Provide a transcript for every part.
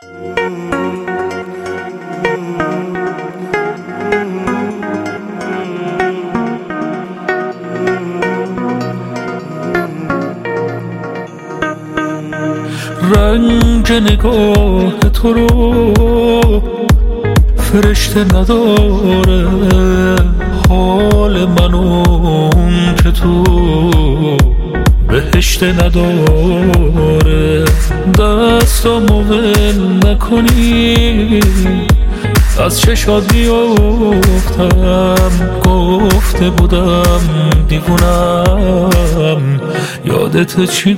رنگ نگاه تو رو فرشته نداره، حال منو که تو بهشت نداره. دستامو ول نکنی از چشات بیافتم، گفته بودم دیوونم، یادت چی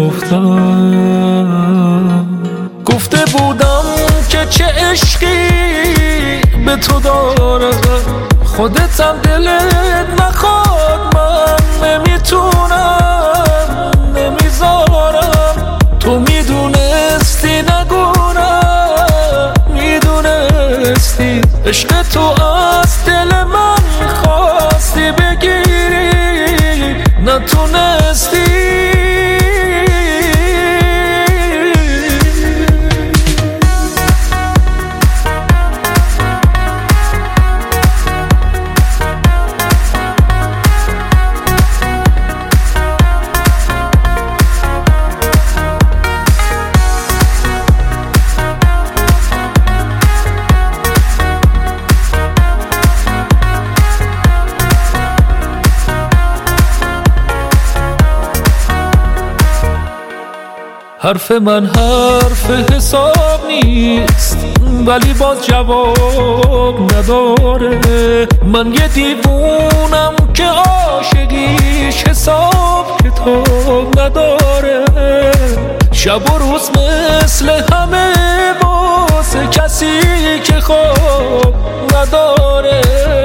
گفتم؟ گفته بودم که چه عشقی به تو داره، خودتم دلت نخواد، من نمیتونم نمیذارم. تو میدونستی نگونم، میدونستی عشق تو از دل من خواستی بگیری، نتونستی. حرف من حرف حساب نیست، ولی باز جواب نداره. من یه دیوونم که عاشقیش حساب کتاب نداره. شب و روز مثل همه واسه کسی که خواب نداره.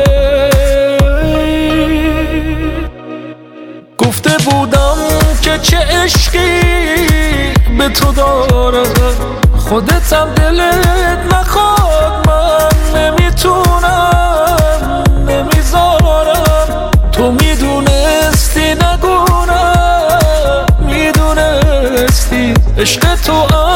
گفته بودم که چه عشقی به تو داره، خودتم دلت نخواد، من نمیتونم نمیذارم. تو میدونستی نگونم، میدونستی عشق تو